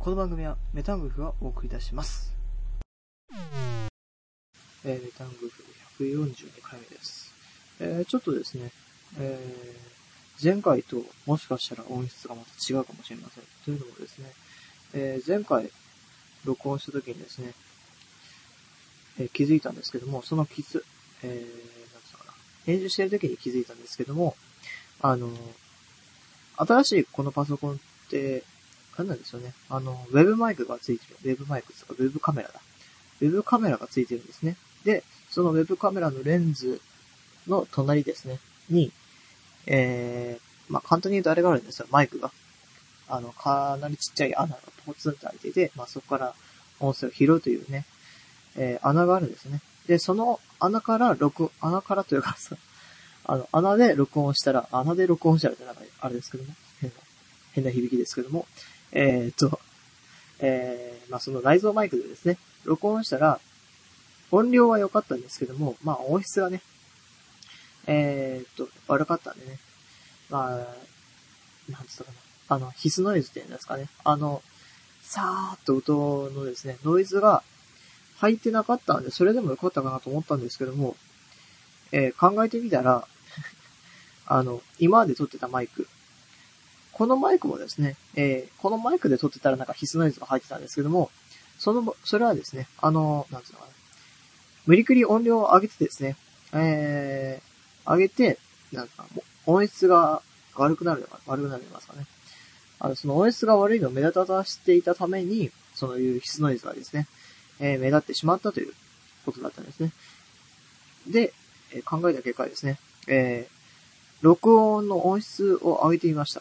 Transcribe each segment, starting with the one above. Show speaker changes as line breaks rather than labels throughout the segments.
この番組はメタングフがお送りいたします。メタングフ142回目です。ちょっとですね、前回ともしかしたら音質がまた違うかもしれません。というのもですね、前回録音した時にですね、気づいたんですけども、そのなんつうのかな、編集してる時に気づいたんですけども、新しいこのパソコンって、なんなんですよね。ウェブマイクがついてる。ウェブマイクとか、ウェブカメラだ。ウェブカメラがついてるんですね。で、そのウェブカメラのレンズの隣ですね、に、簡単に言うとあれがあるんですよ。マイクが。かなりちっちゃい穴がポツンと開いてて、そこから音声を拾うというね、穴があるんですね。で、その穴からというかさ、穴で録音したらってなんかあれですけども、変な響きですけども、その内蔵マイクでですね、録音したら、音量は良かったんですけども、音質がね、悪かったんでね、なんつったかな、ヒスノイズっていうんですかね、さーっと音のですね、ノイズが入ってなかったんで、それでも良かったかなと思ったんですけども、考えてみたら、今まで撮ってたマイク、このマイクもですね、このマイクで撮ってたらなんかヒスノイズが入ってたんですけども、それはですね、なんつうのかな、無理くり音量を上げてですね、上げて、なんか音質が悪くなりますかね。その音質が悪いのを目立たせていたために、そういうヒスノイズがですね、目立ってしまったということだったんですね。で、考えた結果ですね、録音の音質を上げてみました。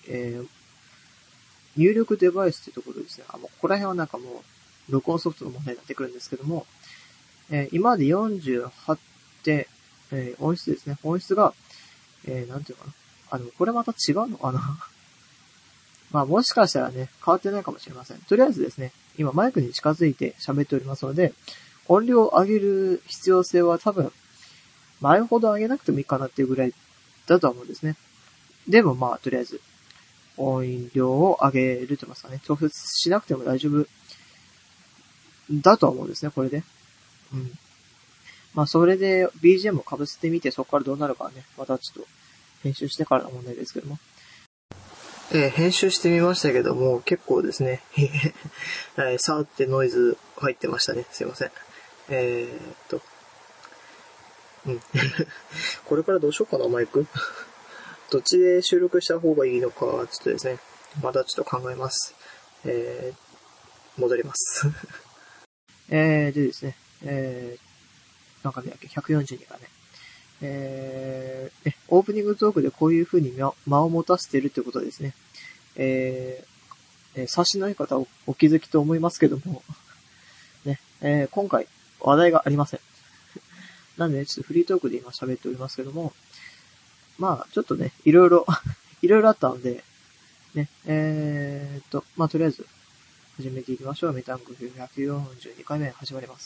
入力デバイスというところですね。ここら辺はなんかもう、録音ソフトの問題になってくるんですけども、今まで48で、音質ですね。音質が、なんていうかな。これまた違うのかなもしかしたらね、変わってないかもしれません。とりあえずですね、今マイクに近づいて喋っておりますので、音量を上げる必要性は多分、前ほど上げなくてもいいかなっていうぐらいだとは思うんですね。でもとりあえず、音量を上げると言いますかね。調節しなくても大丈夫だとは思うんですね、これで。それで BGM を被せてみて、そこからどうなるかはね、またちょっと編集してからの問題ですけども。編集してみましたけども、結構ですね、さーってノイズ入ってましたね。すいません。これからどうしようかな、マイク。どっちで収録した方がいいのか、ちょっとですね、またちょっと考えます。戻ります。でですね、何回目だっけ ?142 回目。オープニングトークでこういう風に間を持たせているということですね。察しのいい方はお気づきと思いますけども、ね、今回話題がありません。なんで、ちょっとフリートークで今喋っておりますけども、ちょっとね、いろいろあったので、ね、とりあえず、始めていきましょう。メタングフ142回目始まります。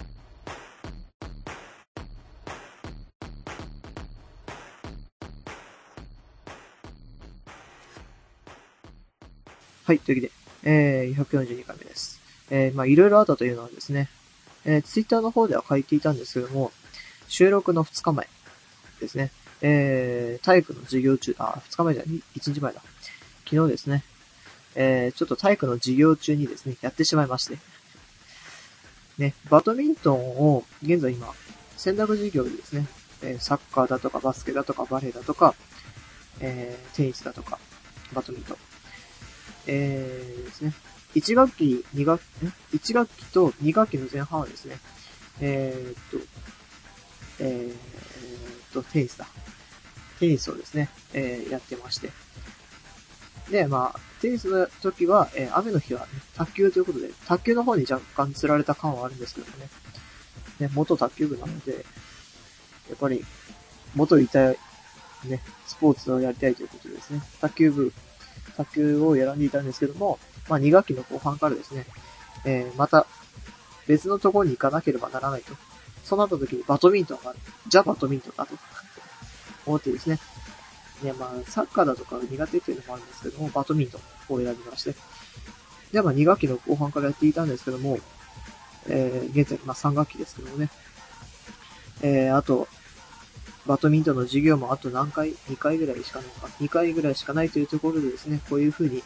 はい、というわけで、142回目です。いろいろあったというのはですね、ツイッターの方では書いていたんですけども、収録の2日前ですね、体育の授業中、2日前じゃない、1日前だ。昨日ですね、ちょっと体育の授業中にですね、やってしまいまして。ね、バドミントンを、現在今、選択授業でですね、サッカーだとかバスケだとかバレーだとか、テニスだとか、バドミントン。ですね。1学期と2学期の前半はですね、テニスだ。テニスをですね、やってまして。で、テニスの時は、雨の日は、ね、卓球ということで、卓球の方に若干釣られた感はあるんですけどもね。ね、元卓球部なので、やっぱり、元いた、ね、スポーツをやりたいということでですね、卓球を選んでいたんですけども、2学期の後半からですね、また別のところに行かなければならないと。そうなった時にバドミントンがある。じゃあバドミントンだと思ってですね。サッカーだとか苦手というのもあるんですけども、バドミントンを選びまして。 で、2学期の後半からやっていたんですけども、現在、3学期ですけどもね。あと、バドミントンの授業もあと何回 ?2 回ぐらいしかないか。2回ぐらいしかないというところでですね、こういう風に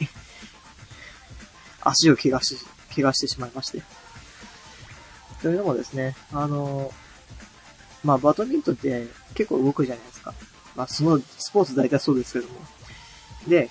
足を怪我してしまいまして。というのもですね、バドミントンって結構動くじゃないですか。そのスポーツ大体そうですけども。で、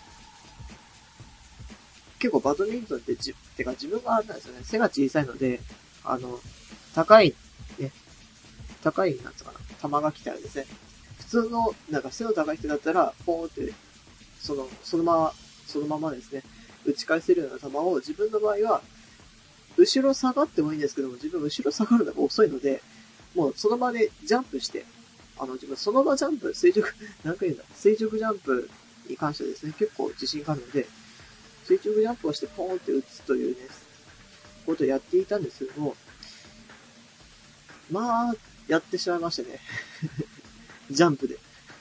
結構バドミントンって自分があれなんですよね、背が小さいので、高い、なんつうかな、球が来たらですね、普通の、背の高い人だったら、ポーンって、そのままですね、打ち返せるような球を、自分の場合は、後ろ下がってもいいんですけども、自分後ろ下がるのが遅いので、もうその場でジャンプして、自分その場ジャンプ、垂直ジャンプに関してはですね、結構自信があるので、垂直ジャンプをしてポーンって打つというね、ことをやっていたんですけども、やってしまいましたね。ジャンプで。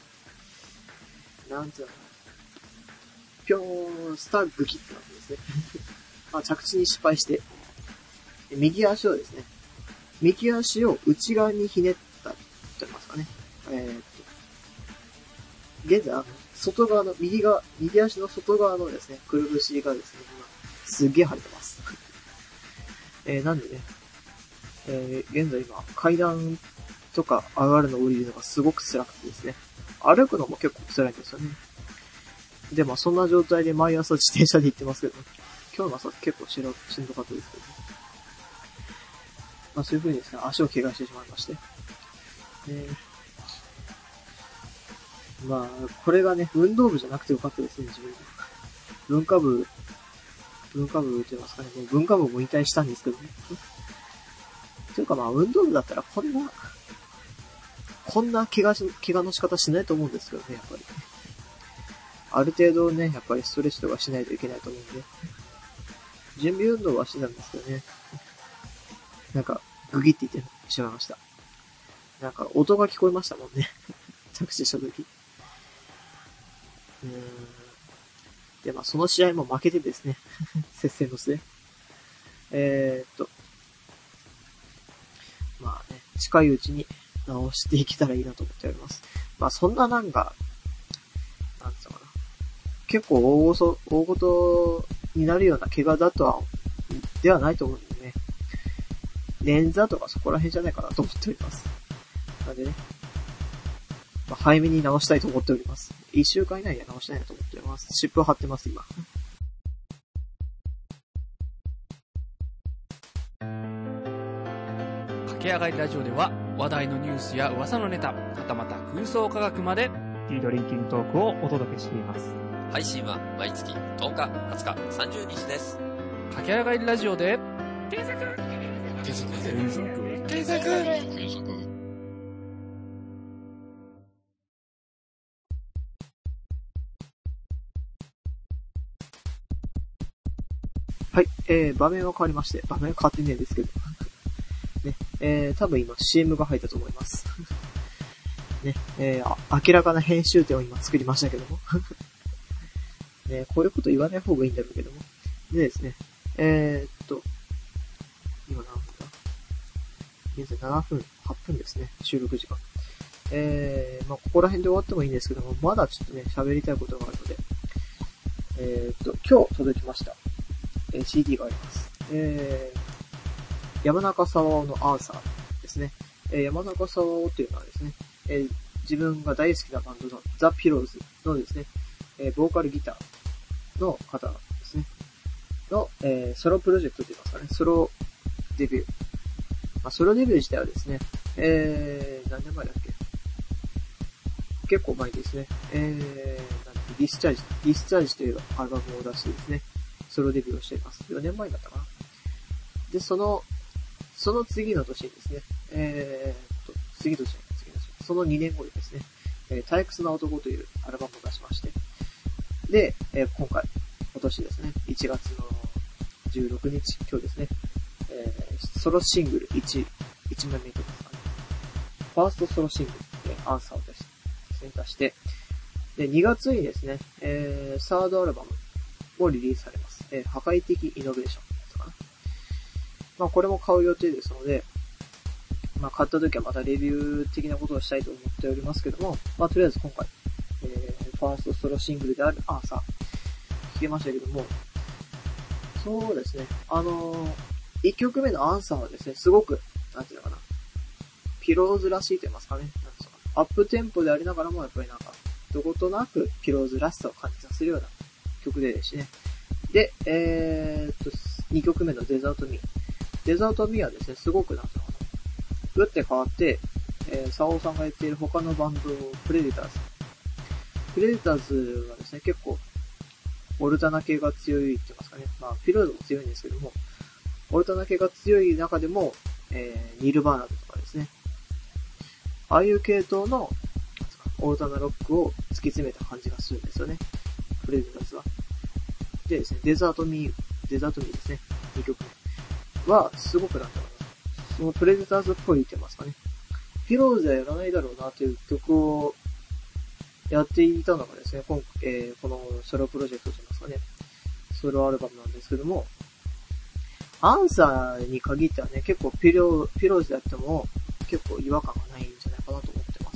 なんていうのかな。ぴょーん、スタッグキってなってですね。着地に失敗して、右足をですね、右足を内側にひねったって言いますかね。現在、外側の、右足の外側のですね、くるぶしがですね、今、すっげー腫れてます。なんでね、現在今、階段とか上がるの降りるのがすごく辛くてですね、歩くのも結構辛いんですよね。で、そんな状態で毎朝自転車で行ってますけど、今日の朝結構しんどかったですけど、そういう風にですね、足を怪我してしまいまして。これがね、運動部じゃなくてよかったですね、自分。文化部って言いますかね、もう文化部も引退したんですけどね。というか運動部だったらこんな怪我の仕方しないと思うんですけどね、やっぱり。ある程度ね、やっぱりストレッチとかしないといけないと思うんで。準備運動はしてたんですけどね。グギって言ってしまいました。音が聞こえましたもんね。着地した時。で、その試合も負けてですね。接戦の末。近いうちに直していけたらいいなと思っております。そんななんつうのかな。結構大ごとになるような怪我ではないと思うんでね。捻挫とかそこら辺じゃないかなと思っております。なんでね。早めに直したいと思っております。1週間以内には直したいなと思っております。湿布を貼ってます、今。
駆け上がりラジオでは話題のニュースや噂のネタ、はたまた空想科学まで
ティードリンキングトークをお届けしています。
配信は毎月10日、20日、30日です。
駆け上がりラジオで検索。
はい、場面は変わりまして、場面は変わってねえですけど。ね、多分今 CM が入ったと思います。ね、明らかな編集点を今作りましたけども。ね、こういうこと言わない方がいいんだろうけども。でですね、今何分だ？現在7分、8分ですね、収録時間。ここら辺で終わってもいいんですけども、まだちょっとね、喋りたいことがあるので、今日届きました。CD があります。山中沢夫のアンサーですね。山中沢夫っていうのはですね、自分が大好きなバンドのザ・ピローズのですね、ボーカルギターの方ですね、の、ソロプロジェクトといいますかね、ソロデビュー。ソロデビュー自体はですね、何年前だっけ？結構前ですね。ディスチャージというアルバムを出してですね、ソロデビューをしています。4年前だったかな。で、その次の年にですね、その2年後にですね、退屈な男というアルバムを出しまして、で、今年ですね、1月の16日、今日ですね、ソロシングル1枚目とですかね、ファーストソロシングル、アンサーを出して、で、2月にですね、サードアルバムもリリースされます。 破壊的イノベーションとかな。まあこれも買う予定ですので、まあ買った時はまたレビュー的なことをしたいと思っておりますけども、まあとりあえず今回、ファーストソロシングルであるアンサー、聞けましたけども、そうですね、1曲目のアンサーはですね、すごく、なんていうのかな、ピローズらしいと言いますかね、なんていうのかな、アップテンポでありながらもやっぱりなんか、どことなくピローズらしさを感じさせるような曲でですね。で、2曲目のデザートミー。デザートミーはですね、すごくなんていうのかな、打って変わって、サオさんが言っている他のバンド、プレデターズ。プレデターズはですね、結構、オルタナ系が強いって言いますかね。まあ、ピローズも強いんですけども、オルタナ系が強い中でも、ニルバーナとかですね。ああいう系統の、オルタナロックを突き詰めた感じがするんですよね。プレデターズは。でですね、デザートミーですね。2曲目は、すごくなんだろうな。そのプレデターズっぽいって言いますかね。ピローズはやらないだろうなという曲をやっていたのがですね、このソロプロジェクトと言いますかね。ソロアルバムなんですけども、アンサーに限ってはね、結構ピローズであっても、結構違和感がないんじゃないかなと思ってます。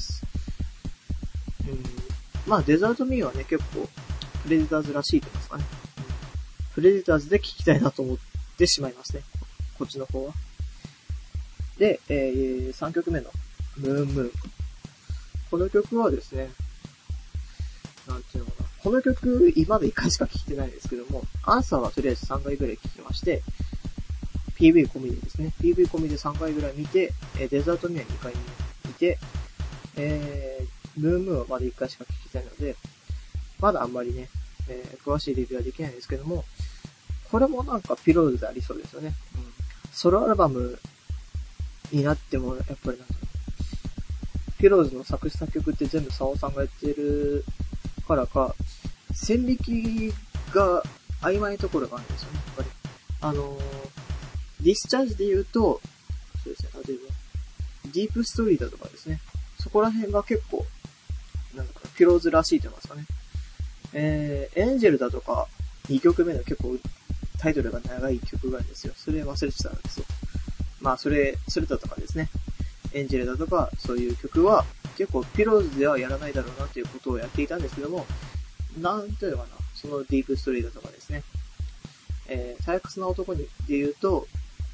まあデザートミーはね、結構プレデターズらしいと言いますかね。プレデターズで聴きたいなと思ってしまいますね。こっちの方は。で、3曲目のムーンムーン。この曲はですね、なんていうのかな。この曲、今まで1回しか聴いてないですけども、アンサーはとりあえず3回ぐらい聴きまして、PV 込みでですね、PV 込みで3回ぐらい見て、デザートミーは2回見て、ムーンムーンはまだ1回しか聴きたいので、まだあんまりね、詳しいレビューはできないんですけども、これもなんかピローズでありそうですよね。ソロアルバムになっても、やっぱりなんか、ピローズの作詞作曲って全部サオさんがやってるからか、線引きが曖昧なところがあるんですよね、やっぱり。ディスチャージで言うと、そうですね、例えば、ディープストーリーだとかですね、そこら辺が結構、なんだかピローズらしいと言いますかね。エンジェルだとか、2曲目の結構タイトルが長い曲があるんですよ。それ忘れてたんですよ。まあ、それだとかですね。エンジェルだとか、そういう曲は、結構ピローズではやらないだろうなっていうことをやっていたんですけども、なんていうのかな、そのディープストーリーだとかですね。退屈な男にで言うと、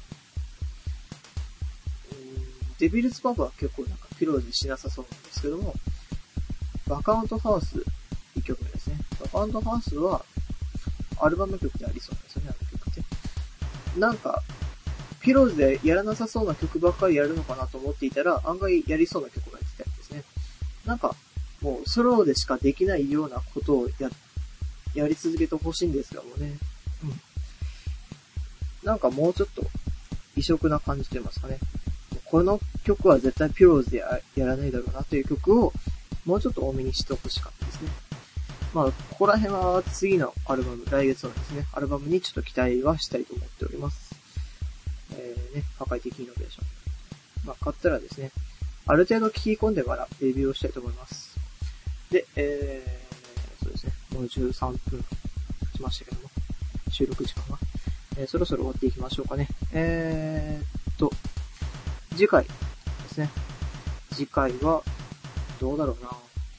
デビルズパブは結構なんかピローズしなさそうなんですけども、バカウントハウス1曲目ですね。バカウントハウスはアルバム曲でありそうなんですよね、あの曲って。なんか、ピローズでやらなさそうな曲ばっかりやるのかなと思っていたら、案外やりそうな曲が出てたりですね。なんか、もうソロでしかできないようなことをやり続けてほしいんですがもね。なんかもうちょっと異色な感じと言いますかね。この曲は絶対ピローズで やらないだろうなという曲をもうちょっと多めにしてほしかったですね。まあ、ここら辺は次のアルバム、来月のですね、アルバムにちょっと期待はしたいと思っております。破壊的イノベーション。まあ、買ったらですね、ある程度聞き込んでからレビューをしたいと思います。で、そうですね、もう13分経ちましたけども、収録時間は。そろそろ終わっていきましょうかね。次回ですね。次回は、どうだろうな。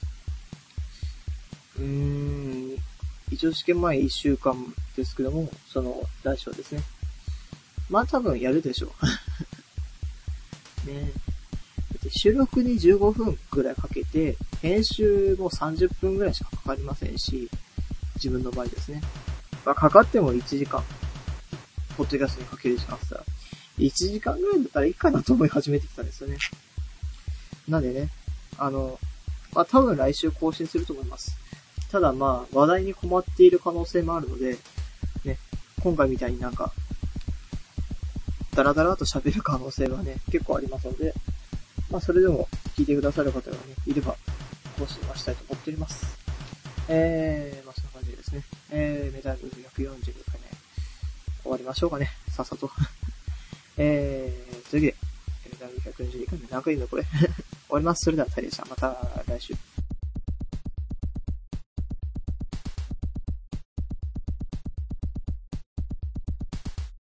一応試験前1週間ですけども、その来週ですね。まあ多分やるでしょう。ね。収録に15分くらいかけて、編集も30分くらいしかかかりませんし、自分の場合ですね。まあかかっても1時間。ポッドキャストにかける時間さ、1時間ぐらいだったらいいかなと思い始めてきたんですよね。なんでね、まあ多分来週更新すると思います。ただまあ話題に困っている可能性もあるので、ね、今回みたいになんか、ダラダラと喋る可能性はね、結構ありますので、まあそれでも聞いてくださる方がね、いれば、更新はしたいと思っております。まあそんな感じですね。メタル142回目、終わりましょうかね、さっさと。というわけで、メタル142回目、何回言うのこれ。終わります。それでは、大変でした。また来週。